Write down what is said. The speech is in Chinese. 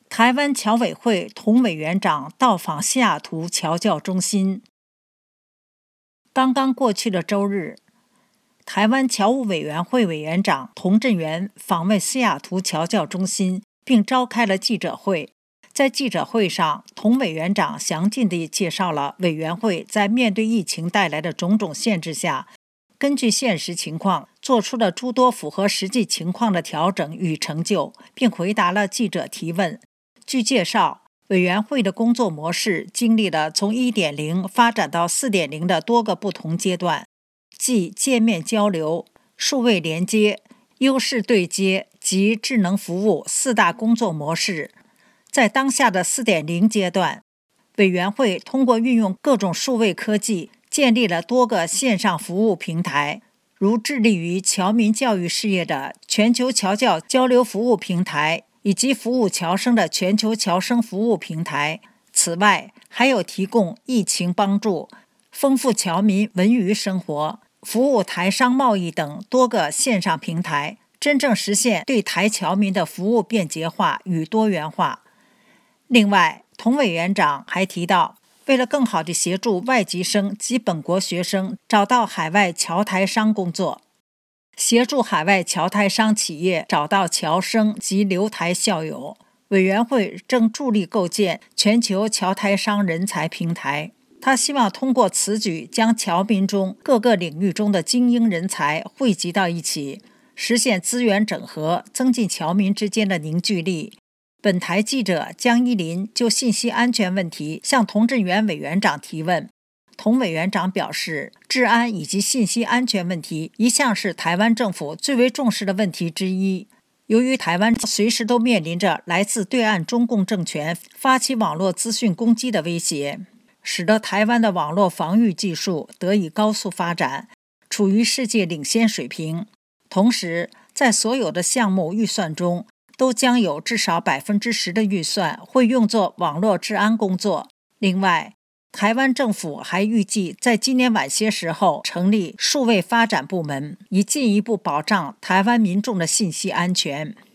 台湾侨委会童委员长到访西雅图侨教中心。刚刚过去的周日，台湾侨务委员会委员长童振源访问西雅图侨教中心，并召开了记者会。在记者会上，童委员长详尽地介绍了委员会在面对疫情带来的种种限制下，根据现实情况做出了诸多符合实际情况的调整与成就，并回答了记者提问。据介绍，委员会的工作模式经历了从 1.0 发展到 4.0 的多个不同阶段，即界面交流、数位连接、优势对接及智能服务4大工作模式。在当下的 4.0 阶段，委员会通过运用各种数位科技，建立了多个线上服务平台，如致力于侨民教育事业的全球侨教交流服务平台，以及服务侨生的全球侨生服务平台。此外，还有提供疫情帮助、丰富侨民文娱生活、服务台商贸易等多个线上平台，真正实现对台侨民的服务便捷化与多元化。另外，童委员长还提到，为了更好地协助外籍生及本国学生找到海外侨台商工作，协助海外侨台商企业找到侨生及留台校友，委员会正助力构建全球侨台商人才平台。他希望通过此举将侨民中各个领域中的精英人才汇集到一起，实现资源整合，增进侨民之间的凝聚力。本台记者江依林就信息安全问题向童振源委员长提问。童委员长表示，治安以及信息安全问题一向是台湾政府最为重视的问题之一。由于台湾随时都面临着来自对岸中共政权发起网络资讯攻击的威胁，使得台湾的网络防御技术得以高速发展，处于世界领先水平。同时，在所有的项目预算中，都将有至少 10% 的预算会用作网络治安工作。另外，台湾政府还预计在今年晚些时候成立数位发展部门，以进一步保障台湾民众的信息安全。